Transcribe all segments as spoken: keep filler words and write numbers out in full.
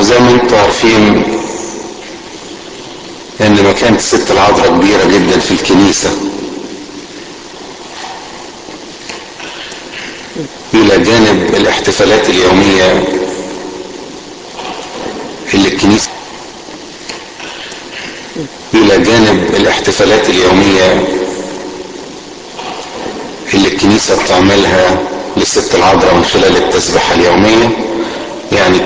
وزي ما انتم عارفين ان مكانة الست العذراء كبيرة جدا في الكنيسة، الى جانب الاحتفالات اليومية اللي الكنيسة الى جانب الاحتفالات اليومية اللي الكنيسة بتعملها للست العذراء من خلال التسبيحة اليومية. يعني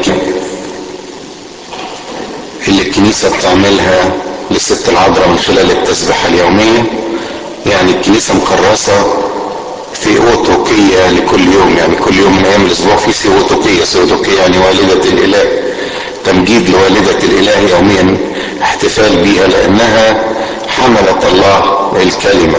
اللي الكنيسة بتعملها للست العذراء من خلال التسبيحة اليومية، يعني الكنيسة مكرسة ثيوتوكية لكل يوم، يعني كل يوم من ايام الاسبوع في ثيوتوكية. ثيوتوكية يعني والدة الاله، تمجيد لوالدة الاله يوميا، احتفال بيها لانها حملت الله الكلمة،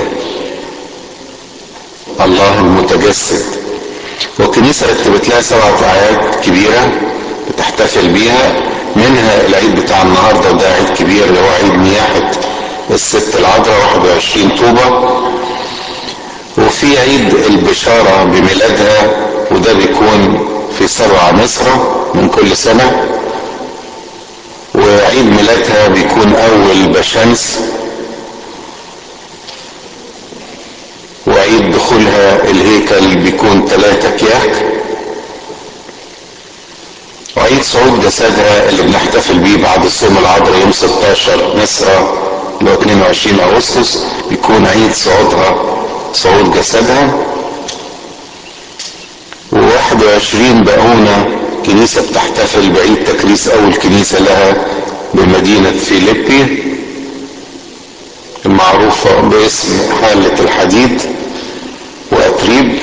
الله المتجسد. والكنيسة رتبت لها سبعة اعياد كبيرة بتحتفل بيها، منها العيد بتاع النهاردة وده عيد كبير اللي هو عيد نياحة الست العذراء واحد وعشرين طوبة، وفي عيد البشارة بميلادها وده بيكون في سبعة مصر من كل سنة، وعيد ميلادها بيكون اول بشمس، وعيد دخولها الهيكل بيكون ثلاثة كياك، وعيد صعود جسدها اللي بنحتفل بيه بعد الصوم العذراء يوم ستاشر مصر اللي هو اتنين وعشرين اغسطس بيكون عيد صعودها، صعود جسدها. وواحد وعشرين باونة كنيسة بتحتفل بعيد تكريس اول كنيسة لها بمدينة فيليبي المعروفة باسم حالة الحديد واتريب.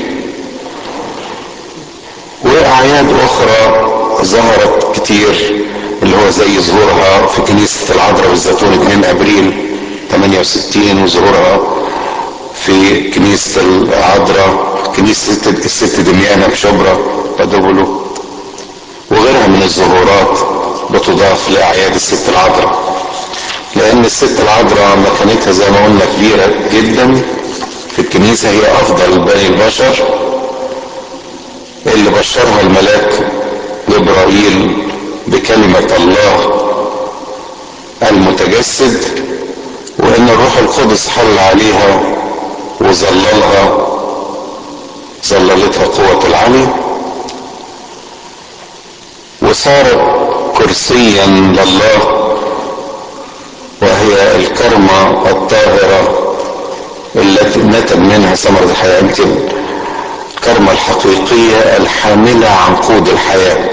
واعياد اخرى ظهرت كتير اللي هو زي ظهورها في كنيسة العذراء والزيتون اتنين ابريل تمانية وستين، وظهورها في كنيسة العذراء كنيسة الست دميانة بشبرا بدوبلو، وغيرها من الظهورات بتضاف لأعياد الست العذراء، لأن الست العذراء مكانتها زي ما قلنا كبيرة جدا في الكنيسة. هي أفضل بني البشر اللي بشرها الملاك جبرائيل بكلمة الله المتجسد، وإن الروح القدس حل عليها وظللها، ظللتها قوة العلي، وصارت كرسيا لله، وهي الكرمة الطاهرة التي نتج منها ثمرة الحياة، يمكن الكرمة الحقيقية الحاملة عنقود الحياة،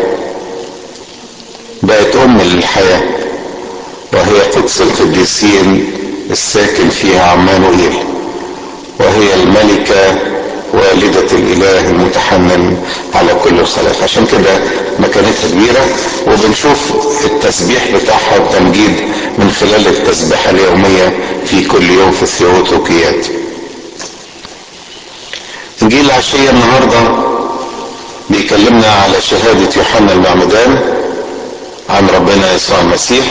بقت أم للحياة، وهي قدس القديسين الساكن فيها عمانوئيل، وهي الملكة والدة الإله المتحنن على كل الخلائق. عشان كده مكانتها كبيرة، وبنشوف التسبيح بتاعها التمجيد من خلال التسبيحة اليومية في كل يوم في الثيوتوكيات. انجيل العشية النهاردة بيكلمنا على شهادة يوحنا المعمدان عن ربنا يسوع المسيح،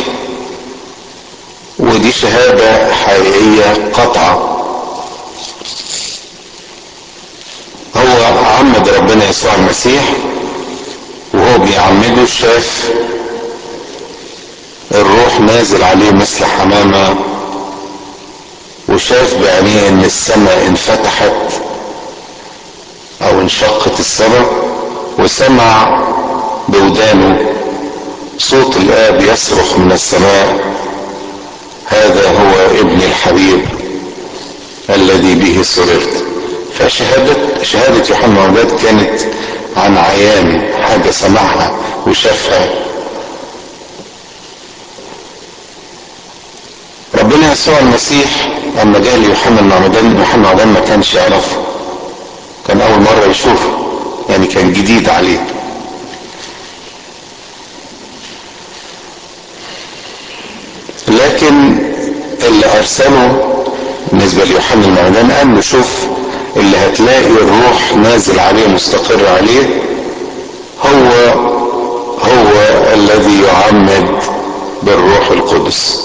ودي شهادة حقيقية قطعة. هو عمد ربنا يسوع المسيح، وهو بيعمده شاف الروح نازل عليه مثل حمامة، وشاف بعينيه ان السماء انفتحت او انشقت السماء، وسمع بودانه صوت الآب يصرخ من السماء: هذا هو ابن الحبيب الذي به سررت. فشهادة شهادة يوحنا المعمدان كانت عن عيان، حاجة سمعها وشافها. ربنا يسوع المسيح لما جاء ليوحنا المعمدان، يوحنا المعمدان ما كانش يعرفه، كان أول مرة يشوفه، يعني كان جديد عليه. لكن اللي أرسله بالنسبة ليوحنا المعمدان قال له: شوف اللي هتلاقي الروح نازل عليه مستقر عليه هو هو الذي يعمد بالروح القدس.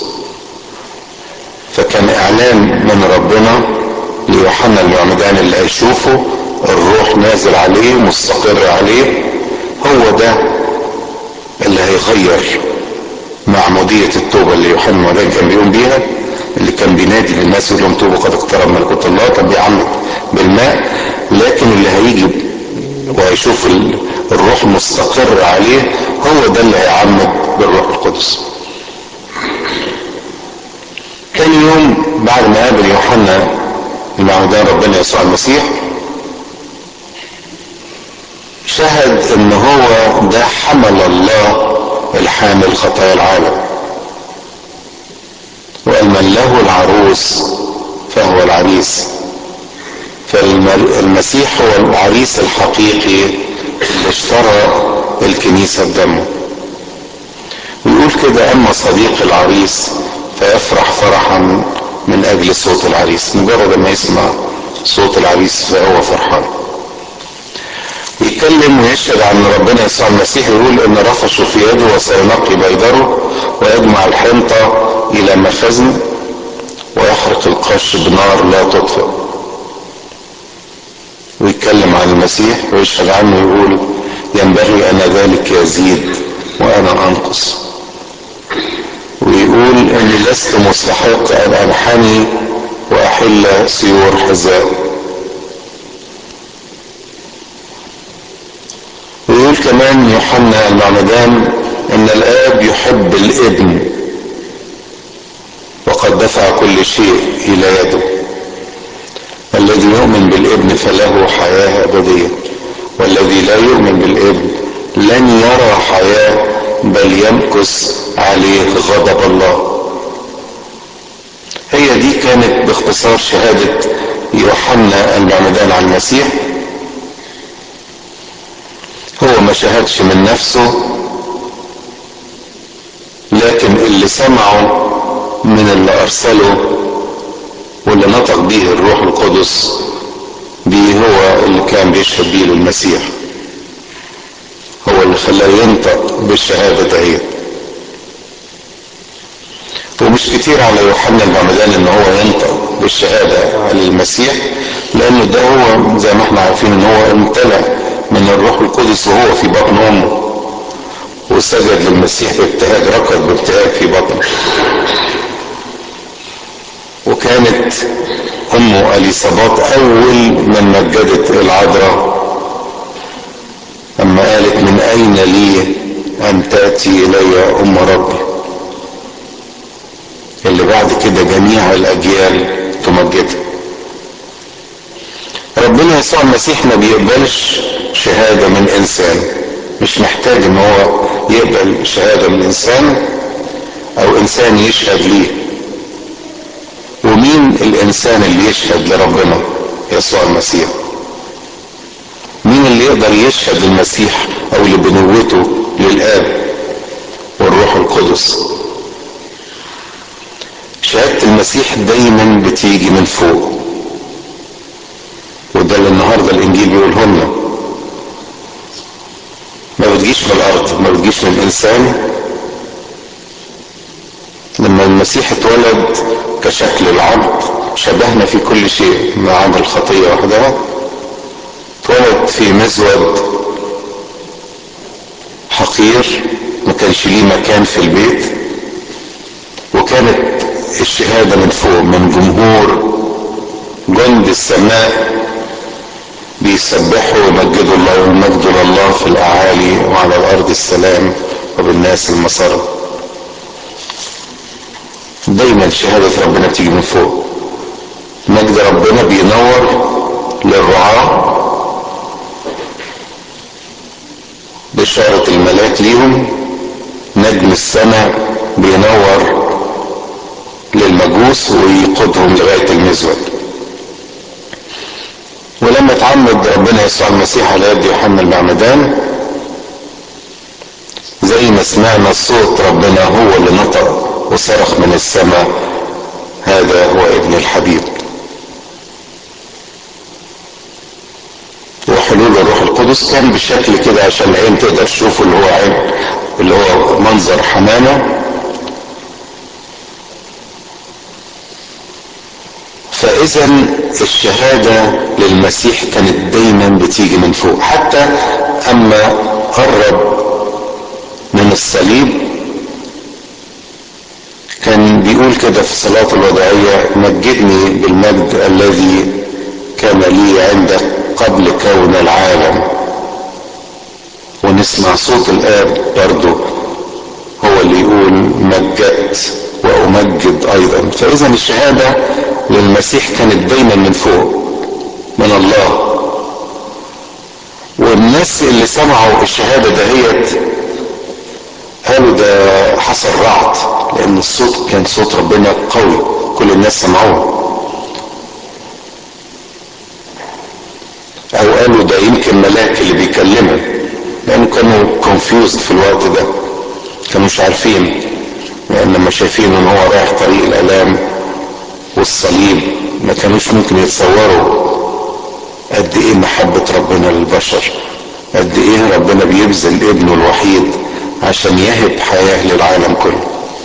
فكان اعلان من ربنا ليوحنا المعمدان اللي هيشوفه الروح نازل عليه مستقر عليه، هو ده اللي اللي هيغير معمودية التوبة اللي يوحنا المعمدان كان بيقوم بيها، اللي كان بينادي للناس يقول لهم توبوا قد اقترب ملكوت الله، كان بيعمد بالماء، لكن اللي هيجي وهيشوف الروح مستقر عليه هو ده اللي هيعمد بالروح القدس. تاني يوم بعد ما قابل يوحنا المعمدان ربنا يسوع المسيح، شهد ان هو ده حمل الله الحامل خطايا العالم، وقال من له العروس فهو العريس. فالمسيح هو العريس الحقيقي اللي اشترى الكنيسة بدمه. ويقول كده اما صديق العريس فيفرح فرحا من اجل صوت العريس، مجرد ما يسمع صوت العريس فهو فرحان. يتكلم ويشهد عن ربنا يسوع المسيح، يقول ان رفشه في يده وسينقي بيدره ويجمع الحنطة الى مخزن ويحرق القش بنار لا تطفئ. ويتكلم عن المسيح ويشهد عنه يقول ينبغي ان ذلك يزيد وانا انقص. ويقول اني لست مستحق ان انحني واحل سيور حذاء. ويقول كمان يوحنا المعمدان ان الاب يحب الابن وقد دفع كل شيء الى يده، الذي يؤمن بالابن فله حياة ابدية والذي لا يؤمن بالابن لن يرى حياة بل يمكث عليه غضب الله. هي دي كانت باختصار شهادة يوحنا المعمدان عن المسيح. هو ما شهدش من نفسه، لكن اللي سمعه من اللي ارسله واللي نطق به الروح القدس بيه هو اللي كان بيشهد بيه للمسيح، هو اللي خلاه ينطق بالشهادة دهيت. ومش كتير على يوحنا المعمدان ان هو ينطق بالشهادة على المسيح، لانه ده هو زي ما احنا عارفين ان هو امتلأ من الروح القدس وهو في بطن امه، وسجد للمسيح بابتهاج، ركض بابتهاج في بطنه. وكانت امه اليصابات اول من مجدت العذراء اما قالت من اين لي ان تاتي الي ام ربي، اللي بعد كده جميع الاجيال تمجدها. ربنا يسوع المسيح ما بيقبلش شهاده من انسان، مش محتاج ان هو يقبل شهاده من انسان او انسان يشهد ليه. ومين الانسان اللي يشهد لربنا؟ يسوع المسيح. مين اللي يقدر يشهد للمسيح او لبنوته للاب والروح القدس؟ شهادة المسيح دايما بتيجي من فوق، وده اللي النهارده الانجيل بيقوله لنا. ما بتجيش من الارض، ما بتجيش من انسان. لما المسيح اتولد كشكل العبد شبهنا في كل شيء ما عدا الخطية وحدها. اتولد في مزود حقير ما كانش ليه مكان في البيت، وكانت الشهادة من فوق من جمهور جند السماء بيسبحوا ويمجدوا الله، والمجد لله في الاعالي وعلى الارض السلام وبالناس المسرة. دايما شهادة ربنا بتيجي من فوق. مجد ربنا بينور للرعاة بشارة الملاك ليهم، نجم السماء بينور للمجوس ويقودهم لغاية المزود. ولما اتعمد ربنا يسوع المسيح على يد يوحنا المعمدان، زي ما سمعنا صوت ربنا هو اللي نطق وصرخ من السماء هذا هو ابن الحبيب. وحلول الروح القدس كان بالشكل كده عشان العين تقدر تشوفه، اللي هو عين اللي هو منظر حمامة. فاذا الشهادة للمسيح كانت دايما بتيجي من فوق. حتى اما قرب من الصليب كان بيقول كده في صلاة الوداعية: مجدني بالمجد الذي كان لي عندك قبل كون العالم. ونسمع صوت الآب برضو هو اللي يقول: مجدت وأمجد أيضا. فإذا الشهادة للمسيح كانت دايما من فوق، من الله. والناس اللي سمعوا الشهادة دهيت قالوا ده حصل رعد، لأن الصوت كان صوت ربنا قوي، كل الناس سمعوه. أو قالوا ده يمكن ملاك اللي بيكلمه، لأنه كانوا كونفيوزد في الوقت ده، كانوا مش عارفين، لأن لما شايفين إن هو رايح طريق الآلام والصليب ما كانوش ممكن يتصوروا قد إيه محبة ربنا للبشر، قد إيه ربنا بيبذل ابنه الوحيد عشان يهب حياة للعالم كله.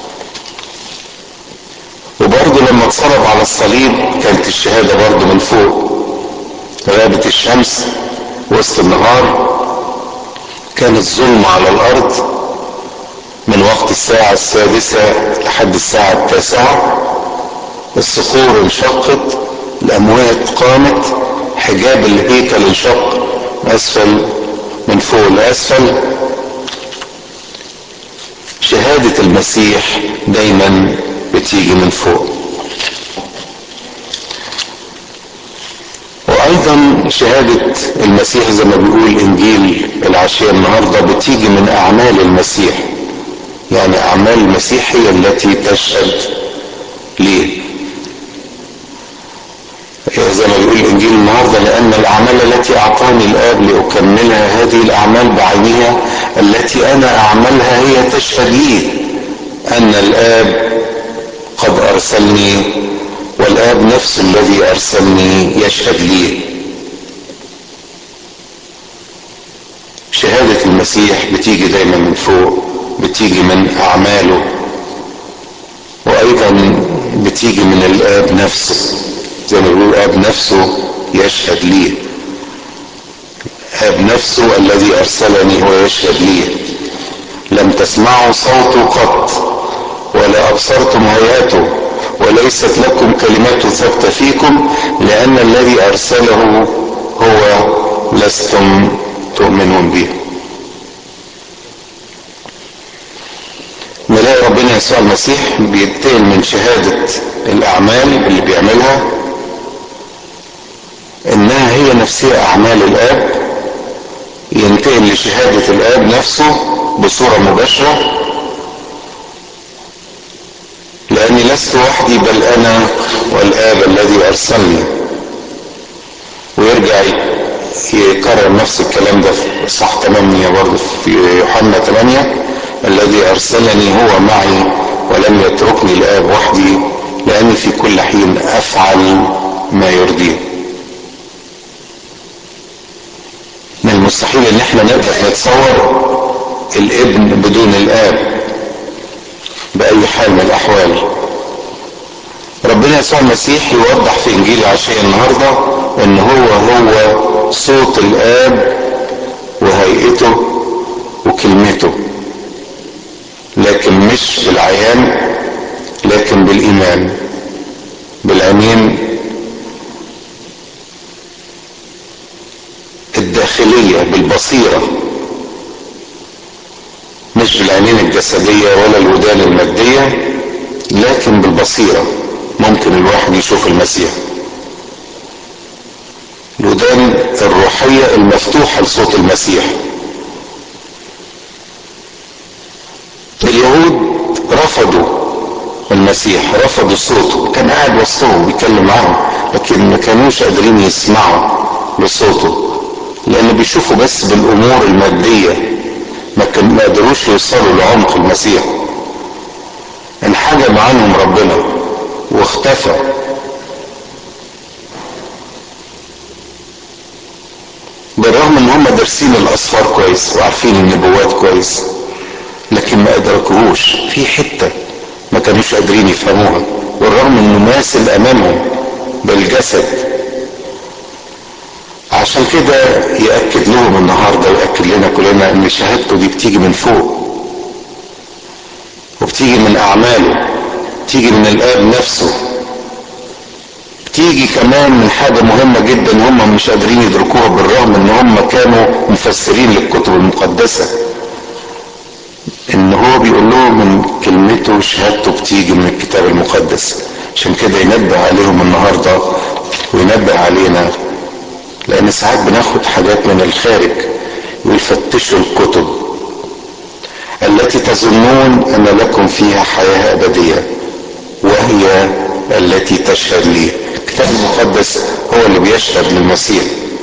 وبرضه لما اتصلب على الصليب كانت الشهادة برضه من فوق. غابت الشمس وسط النهار، كانت ظلمة على الأرض من وقت الساعة السادسة لحد الساعة التاسعة. الصخور انشقت، الأموات قامت، حجاب الهيكل انشق أسفل من فوق لأسفل. شهادة المسيح دايما بتيجي من فوق. وايضا شهادة المسيح زي ما بيقول انجيل العشية النهاردة بتيجي من اعمال المسيح، يعني اعمال المسيح هي التي تشهد ليه. زي ما بيقول انجيل النهاردة: لان الاعمال التي اعطاني الاب لاكملها هذه الاعمال بعينها التي انا اعملها هي تشهد لي ان الاب قد ارسلني، والآب نفسه الذي أرسلني يشهد لي. شهادة المسيح بتيجي دايما من فوق، بتيجي من أعماله، وأيضا بتيجي من الآب نفسه. زي ما بيقول الآب نفسه يشهد لي، الآب نفسه الذي أرسلني هو يشهد لي. لم تسمعوا صوته قط ولا أبصرتم هيئته وليست لكم كلمات ثابتة فيكم، لأن الذي أرسله هو لستم تؤمنون به. نلاقي ربنا يسوع المسيح بينتقل من شهادة الأعمال اللي بيعملها إنها هي نفسها أعمال الآب، ينتقل لشهادة الآب نفسه بصورة مباشرة: لأني لست وحدي بل أنا والآب الذي أرسلني. ويرجع يكرر نفس الكلام ده في صح ثمانية برضه في يوحنا ثمانية: الذي أرسلني هو معي ولم يتركني الآب وحدي، لأني في كل حين أفعل ما يرضيه. من المستحيل إن احنا نقدر نتصور الابن بدون الآب بأي حال من الأحوال. ربنا يسوع المسيح يوضح في انجيل العشية النهاردة ان هو هو صوت الآب وهيئته وكلمته، لكن مش بالعيان، لكن بالإيمان، بالعينين الداخلية، بالبصيرة، مش بالعينين الجسدية ولا الودان المادية، لكن بالبصيرة ممكن الواحد يشوف المسيح. الودان الروحية المفتوحة لصوت المسيح. اليهود رفضوا المسيح، رفضوا صوته، كان قاعد وسطهم بيتكلم معاهم لكن ما كانوش قادرين يسمعوا لصوته، لأن بيشوفوا بس بالأمور المادية، ما كان ما قدروش يوصلوا لعمق المسيح. انحجب عنهم ربنا واختفى. بالرغم ان هم دارسين الاسفار كويس وعارفين النبوات كويس، لكن ما ادركوهوش في حتة ما كانوش قادرين يفهموها، والرغم انه ماثل امامهم بالجسد. عشان كده يأكد لهم النهاردة ويأكد لنا كلنا ان شهادته دي بتيجي من فوق، بتيجي من اعماله، بتيجي من الاب نفسه، بتيجي كمان من حاجة مهمة جدا هم مش قادرين يدركوها بالرغم ان هم كانوا مفسرين للكتب المقدسة، ان هو بيقول لهم من كلمته وشهادته بتيجي من الكتاب المقدس. عشان كده ينبه عليهم النهاردة وينبه علينا، لان ساعات بناخد حاجات من الخارج، ويفتشوا الكتب التي تظنون ان لكم فيها حياة ابدية وهي التي تشهد لي. الكتاب المقدس هو اللي بيشهد للمسيح.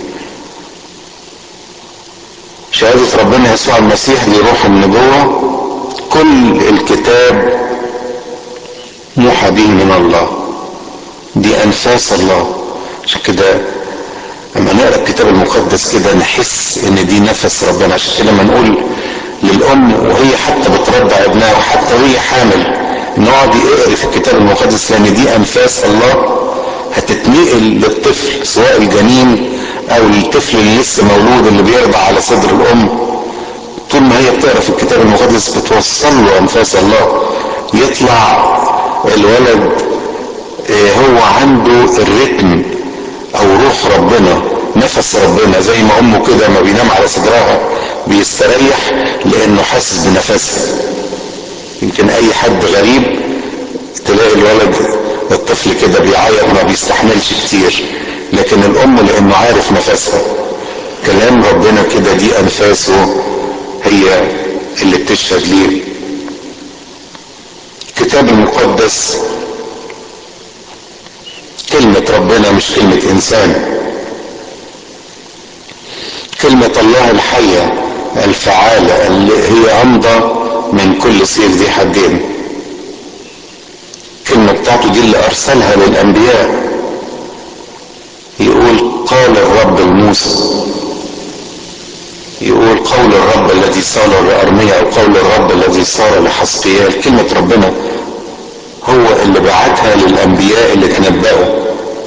شهادة ربنا يسوع المسيح دي روح النبوة، كل الكتاب موحى به من الله، دي انفاس الله. عشان كده لما نقرا الكتاب المقدس كده نحس ان دي نفس ربنا. عشان كده لما نقول للام وهي حتى بترضع ابنها وحتى وهي حامل نقعد اقري في الكتاب المقدس، لان دي انفاس الله هتتنقل للطفل، سواء الجنين او الطفل اللي لسه مولود اللي بيرضع على صدر الام. طول ما هي بتقرا في الكتاب المقدس بتوصل له انفاس الله، يطلع الولد هو عنده الرتم او روح ربنا، نفس ربنا، زي ما امه كده ما بينام على صدرها بيستريح لانه حاسس بنفسها. يمكن اي حد غريب تلاقي الولد الطفل كده بيعيط ما بيستحملش كتير، لكن الام لانه عارف نفسها. كلام ربنا كده دي انفاسه هي اللي بتشهد ليه. الكتاب المقدس كلمة ربنا مش كلمة انسان، كلمة الله الحية الفعالة اللي هي امضى من كل سيف ذي حدين. الكلمة بتاعته دي اللي ارسلها للانبياء، يقول قال الرب لموسى، يقول قول الرب الذي صار لأرميا او قول الرب الذي صار لحسقيال. كلمة ربنا هو اللي بعتها للانبياء اللي تنبأوا،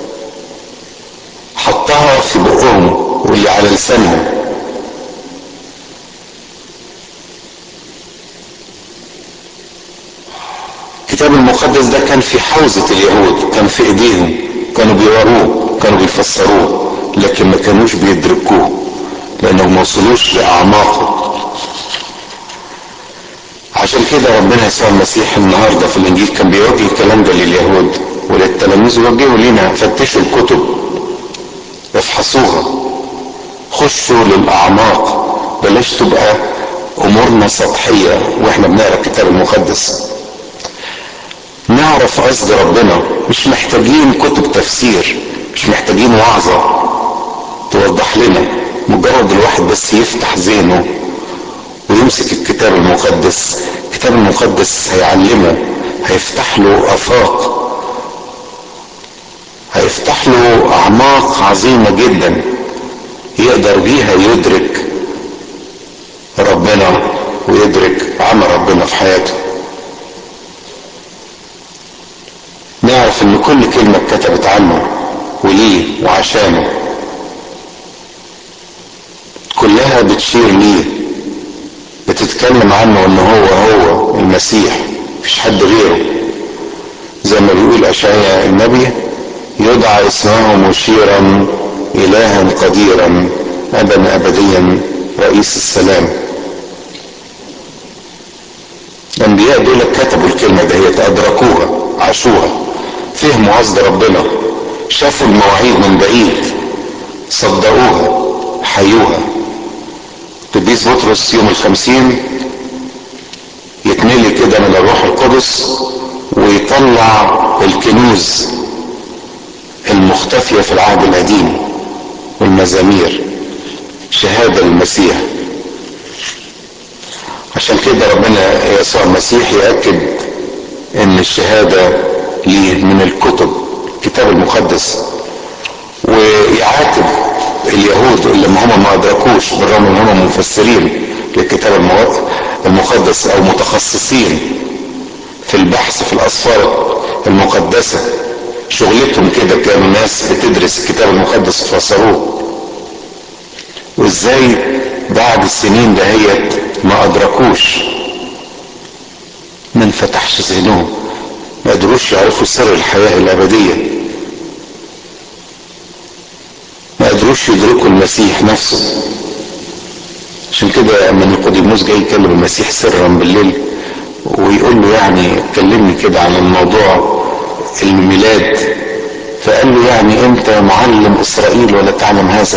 حطها في بقهم واللي على لسانهم. الكتاب المقدس ده كان في حوزة اليهود، كان في ايديهم، كانوا بيوروه، كانوا بيفسروه، لكن ما كانوش بيدركوه لانهم ما وصلوش لاعماقه. عشان كده ربنا يسوع المسيح النهارده في الانجيل كان بيوجه الكلام ده لليهود وللتلاميذ، وجهوا لينا فتشوا الكتب، افحصوها، خشوا للاعماق، بلاش تبقى امورنا سطحيه واحنا بنقرا الكتاب المقدس. نعرف قصد ربنا، مش محتاجين كتب تفسير، مش محتاجين وعظه توضح لنا، مجرد الواحد بس يفتح ذهنه ويمسك الكتاب المقدس. الكتاب المقدس هيعلمه، هيفتح له افاق، هيفتح له اعماق عظيمه جدا يقدر بيها يدرك ربنا ويدرك عمل ربنا في حياته. نعرف ان كل كلمه اتكتبت عنه وليه وعشانه، كلها بتشير ليه، بتتكلم عنه ان هو هو المسيح، مفيش حد غيره. زي ما بيقول اشعياء النبي يدعى اسمه مشيرا الها قديرا ابا ابديا رئيس السلام. الانبياء دول كتبوا الكلمه دهيت، ادركوها، عاشوها، فهموا قصد ربنا، شافوا المواعيد من بعيد، صدقوها، حيوها. قديس بطرس يوم الخمسين يتملي كده من الروح القدس ويطلع الكنوز المختفية في العهد القديم والمزامير، شهادة للمسيح. عشان كده ربنا يسوع المسيح يأكد ان الشهادة ليه من الكتب، الكتاب المقدس، ويعاتب اليهود اللي هم ما ادركوش بالرغم ان هم مفسرين للكتاب المقدس او متخصصين في البحث في الاسفار المقدسة، شغلتهم كده كانوا ناس بتدرس الكتاب المقدس وتفسروه، وازاي بعد السنين دهيت ما ادركوش من انفتحش ذهنهم، ما قدروش يعرفوا سر الحياة الأبدية، ما قدروش يدركوا المسيح نفسه. عشان كده اما نيقوديموس جاي يكلم المسيح سرا بالليل ويقول له يعني كلمني كده عن الموضوع الميلاد، فقال له يعني انت معلم اسرائيل ولا تعلم هذا؟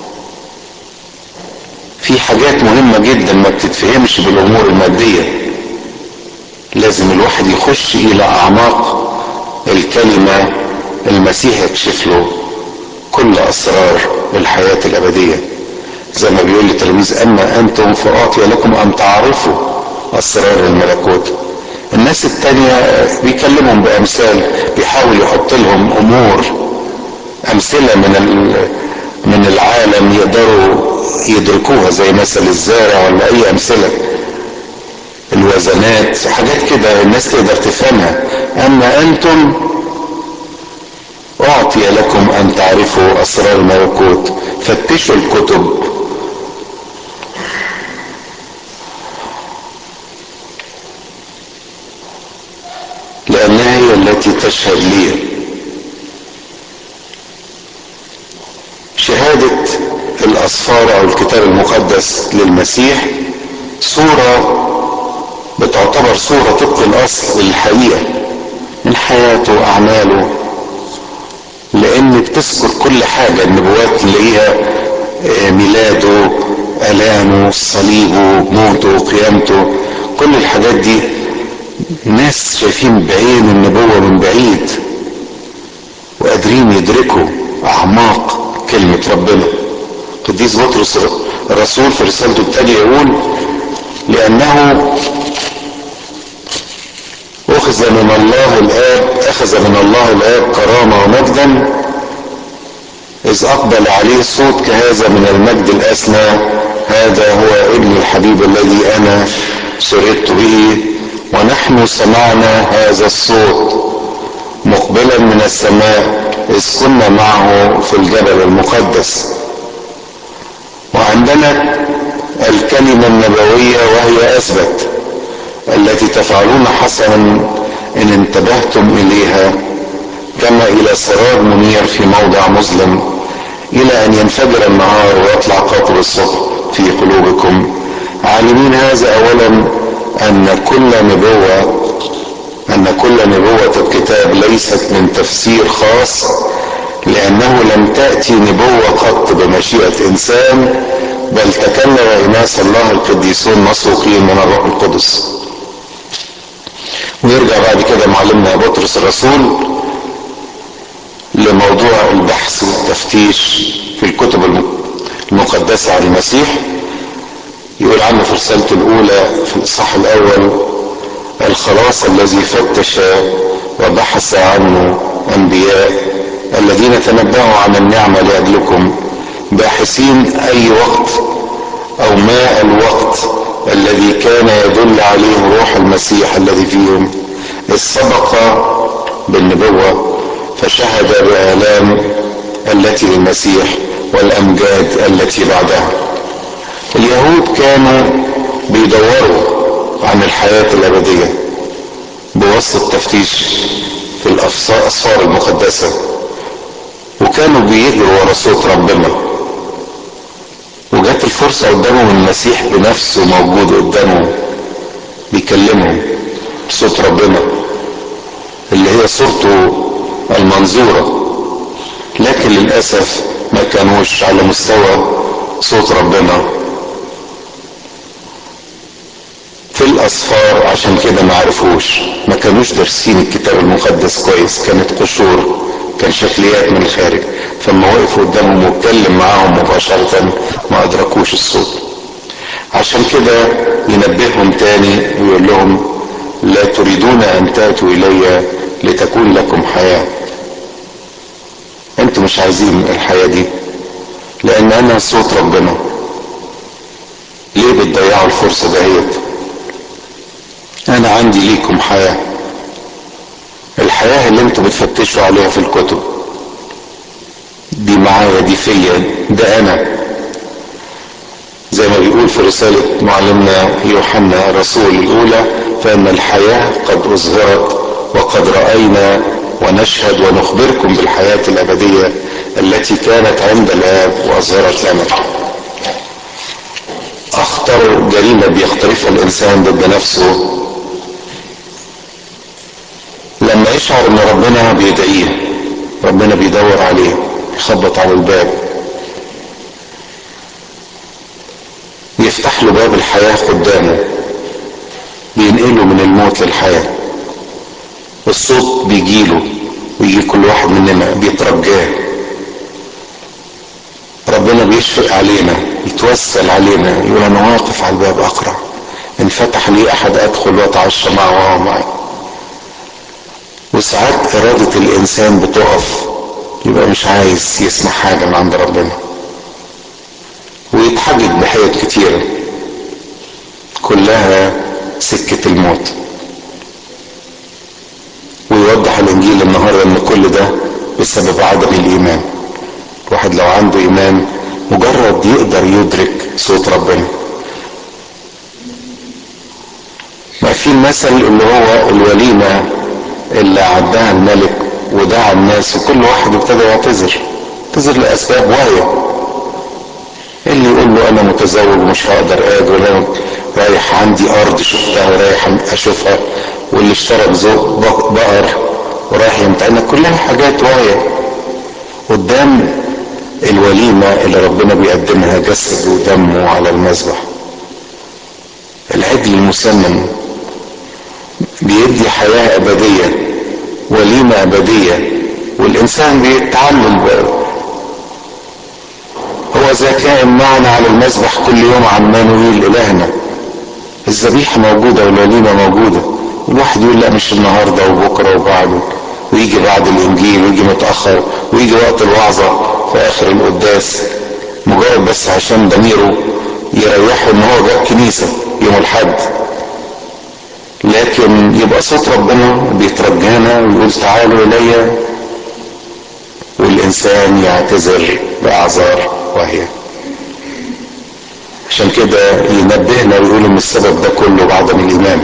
في حاجات مهمة جدا ما بتتفهمش بالامور المادية، لازم الواحد يخش الى اعماق الكلمة، المسيح يكشف له كل اسرار الحياة الابدية. زي ما بيقول للتلاميذ اما انتم فاعطي لكم ان تعرفوا اسرار الملكوت. الناس التانية بيكلمهم بامثال، بيحاول يحط لهم امور امثلة من من العالم يقدروا يدركوها، زي مثل الزارع ولا اي امثلة، الوزنات، حاجات كده الناس تقدر تفهمها. اما انتم اعطي لكم ان تعرفوا اسرار الملكوت، فتشوا الكتب لانها هي التي تشهد لي. شهادة الاسفار او الكتاب المقدس للمسيح صورة بتعتبر صورة طبق الاصل للحقيقة من حياته واعماله، لان بتذكر كل حاجة. النبوات اللي هي ميلاده، الامه، صليبه، موته، قيامته، كل الحاجات دي ناس شايفين بعين النبوة من بعيد وقادرين يدركوا اعماق كلمة ربنا. قديس بطرس الرسول في رسالته التالية يقول لانه اخذ من الله الاب اخذ من الله الاب كرامة ومجدا اذ اقبل عليه صوت كهذا من المجد الاسنى، هذا هو ابن الحبيب الذي انا سررت به، ونحن سمعنا هذا الصوت مقبلا من السماء اذ كنا معه في الجبل المقدس. وعندنا الكلمة النبوية وهي اثبت، التي تفعلون حسنا ان انتبهتم اليها، كما الى سراب منير في موضع مظلم، الى ان ينفجر النهار ويطلع قاطب الصبح في قلوبكم، عالمين هذا اولا ان كل نبوة ان كل نبوة الكتاب ليست من تفسير خاص، لانه لم تأتي نبوة قط بمشيئة انسان، بل تكلم اناس الله القديسون مسروقين من الروح القدس. ويرجع بعد كده معلمنا بطرس الرسول لموضوع البحث والتفتيش في الكتب المقدسة عن المسيح. يقول عنه في رسالته الاولى في الاصحاح الاول الخلاص الذي فتش وبحث عنه انبياء الذين تنبأوا عن النعمة لاجلكم، باحثين اي وقت او ما الوقت الذي كان يدل عليه روح المسيح الذي فيهم، اذ سبق بالنبوة فشهد بآلام التي للمسيح والامجاد التي بعدها. اليهود كانوا بيدوروا عن الحياة الابدية بواسطة التفتيش في الاسفار المقدسة، وكانوا بيجروا ورا صوت ربنا، وجات الفرصة قدامهم المسيح بنفسه موجود قدامهم بيكلمهم صوت ربنا اللي هي صورته المنظورة، لكن للأسف ما كانوش على مستوى صوت ربنا في الأسفار، عشان كده ما عرفوش، ما كانوش دارسين الكتاب المقدس كويس، كانت قشور، كان شكليات من الخارج، فما وقفوا قدامهم واتكلم معاهم مباشرة ما أدركوش الصوت. عشان كده ينبههم تاني ويقول لهم لا تريدون أن تأتوا إلي لتكون لكم حياة. انتوا مش عايزين الحياة دي لأن أنا صوت ربنا، ليه بتضيعوا الفرصة دهيت؟ أنا عندي ليكم حياة، الحياة اللي انتوا بتفتشوا عليها في الكتب دي معايا، دي فيا، ده أنا. زي ما بيقول في رسالة معلمنا يوحنا الرسول الأولى: فإن الحياة قد أظهرت وقد رأينا ونشهد ونخبركم بالحياة الأبدية التي كانت عند الآب وأظهرت لنا. أخطر جريمة بيقترفها الإنسان ضد نفسه لما يشعر إن ربنا بيدعيه، ربنا بيدور عليه، يخبط على الباب، يفتح له باب الحياة قدامه، بينقله من الموت للحياة. الصوت بيجيله ويجي كل واحد مننا بيترجاه. ربنا بيشفق علينا، يتوسل علينا، يقول انا واقف على الباب اقرع، ان فتح لي احد ادخل واتعشى معه وهو معي. وساعات ارادة الانسان بتقف، يبقى مش عايز يسمع حاجة من عند ربنا، ويتحجج بحاجات كتيرة كلها سكة الموت. ويوضح الانجيل النهارده ان كل ده بسبب عدم الايمان. الواحد لو عنده ايمان مجرد يقدر يدرك صوت ربنا. ما في المثل اللي هو الوليمة اللي عدها الملك ودعا الناس وكل واحد ابتدى يعتذر، يعتذر لاسباب واهية. اللي يقول له انا متزوج ومش هقدر اجي، ولا رايح عندي ارض شفتها ورايح اشوفها، واللي اشترى ذوق بقر ورايح يمتحنها، كلها حاجات واهية قدام الوليمة اللي ربنا بيقدمها، جسد ودمه على المذبح. العجل المسمن بيدي حياة ابدية، وليمة ابدية، والانسان بيتعلم بقى. هو ذا كائن معنا على المذبح كل يوم عمانويل الهنا. الذبيحة موجودة والوليمة موجودة. الواحد يقول لا مش النهاردة وبكرة وبعده، ويجي بعد الانجيل ويجي متأخر ويجي وقت الوعظة في اخر القداس، مجرد بس عشان ضميره يريحه ان هو جاء كنيسة يوم الحد. لكن يبقى صوت ربنا بيترجانا ويقول تعالوا الي، والانسان يعتذر باعذار واهية. عشان كده ينبهنا ويقول ان السبب ده كله بعدم الايمان.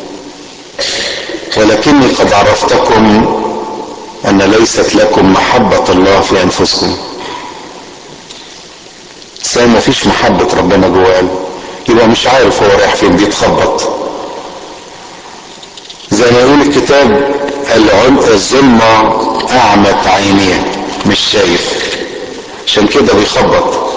ولكني قد عرفتكم ان ليست لكم محبة الله في انفسكم. سواء ما فيش محبة ربنا جوه قلبه، يبقى مش عارف هو رايح فين، بيتخبط. زي ما يقول الكتاب الظلمة اعمت عينيه، مش شايف، عشان كده بيخبط.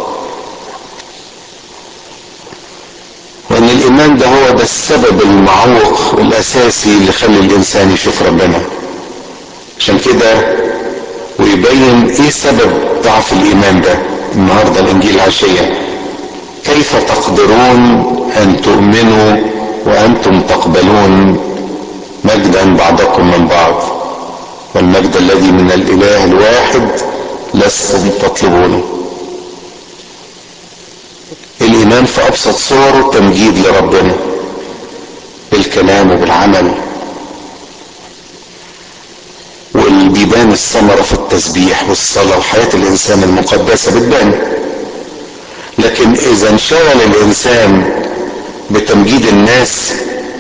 وان الايمان ده هو ده السبب المعوق الاساسي اللي يخلي الانسان يشوف ربنا. عشان كده ويبين ايه سبب ضعف الايمان ده النهارده الانجيل العشيه: كيف تقدرون ان تؤمنوا وانتم تقبلون مجدا بعضكم من بعض، والمجد الذي من الاله الواحد لستم تطلبونه. الايمان في ابسط صوره تمجيد لربنا بالكلام وبالعمل، والبيبان الثمرة في التسبيح والصلاة وحياة الانسان المقدسة بتبان. لكن اذا انشغل الانسان بتمجيد الناس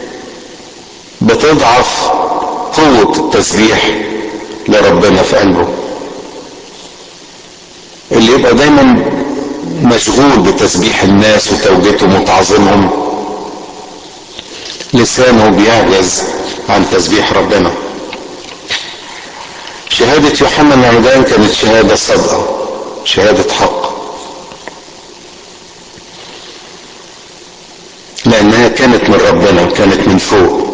بتضعف قوة التسبيح لربنا في قلبه. اللي يبقى دايما مشغول بتسبيح الناس وتوجيتهم وتعظيمهم، لسانه بيعجز عن تسبيح ربنا. شهادة يوحنا المعمدان كانت شهادة صادقة، شهادة حق، لأنها كانت من ربنا، كانت من فوق.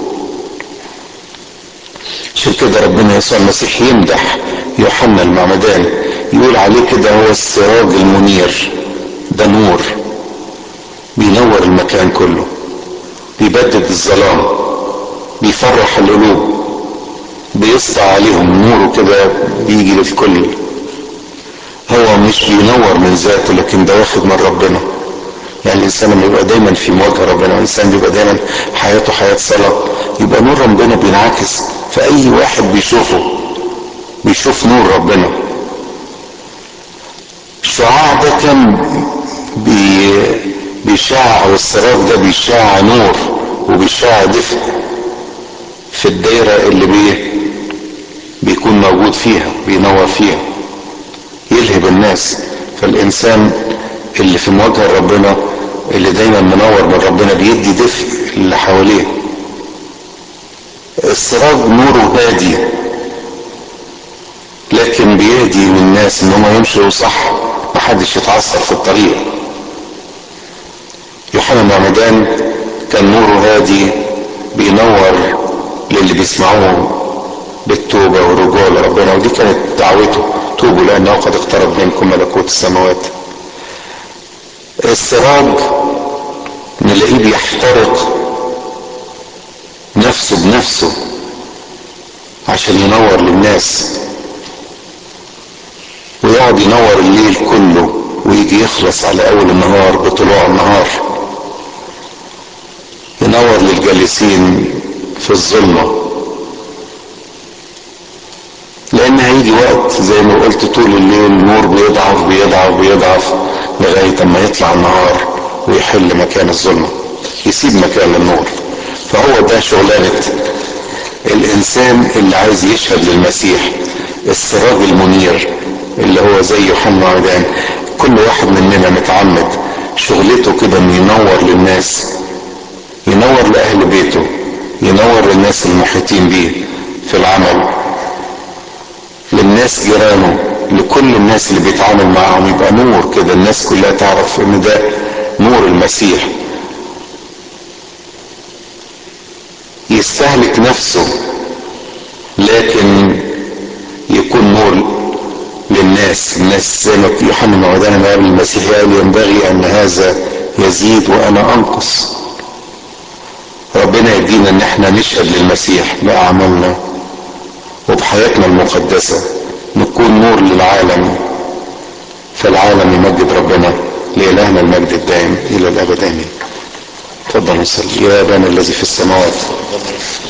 عشان كده ربنا يسوع المسيح يمدح يوحنا المعمدان، يقول عليه كده هو السراج المنير. ده نور بينور المكان كله، بيبدد الظلام، بيفرح القلوب، بيسطع عليهم نوره كده بيجي للكل. هو مش بينور من ذاته، لكن ده واخد من ربنا. يعني الانسان لما يبقى دايما في مواجهه ربنا، الانسان بيبقى دايما حياته حياه صلاه، يبقى نور ربنا بينعكس في اي واحد بيشوفه، بيشوف نور ربنا. الشعاع ده كان بي بيشع، والسراج ده بيشع نور وبيشع دفء في الدايرة اللي بيه بيكون موجود فيها، بينور فيها، يلهب الناس. فالإنسان اللي في مواجهة ربنا، اللي دايما منور من ربنا، بيدي دفء اللي حواليه. السراج نوره هادي، لكن بيهدي للناس ان هم يمشوا صح، محدش يتعثر في الطريق. يوحنا المعمدان كان نوره هادي، بينور للي بيسمعوه بالتوبة والرجوع لربنا، ودي كانت دعوته: توبوا لأنه قد اقترب منكم ملكوت السماوات. السراج نلاقيه بيحترق نفسه بنفسه عشان ينور للناس، ويقعد ينور الليل كله ويجي يخلص على اول النهار بطلوع النهار، ينور للجالسين في الظلمة. لان هيجي وقت زي ما قلت طول الليل النور بيضعف بيضعف بيضعف لغاية اما يطلع النهار ويحل مكان الظلمة، يسيب مكان النور. فهو ده شغلانة الانسان اللي عايز يشهد للمسيح، السراج المنير اللي هو زي يوحنا المعمدان. كل واحد مننا متعمد شغلته كده انه ينور للناس، ينور لاهل بيته، ينور للناس المحيطين بيه في العمل، للناس جيرانه، لكل الناس اللي بيتعامل معاهم، يبقى نور كده الناس كلها تعرف ان ده نور المسيح. يستهلك نفسه لكن يكون نور للناس. الناس زي ما يوحنا المعمدان ما قال المسيح قال: ينبغي ان هذا يزيد وانا انقص. ربنا يدينا ان احنا نشهد للمسيح باعمالنا وبحياتنا المقدسة، نكون نور للعالم، فالعالم يمجد ربنا. لإلهنا المجد الدائم الى الابد امين. تفضل نصلي. يا ابانا الذي في السماوات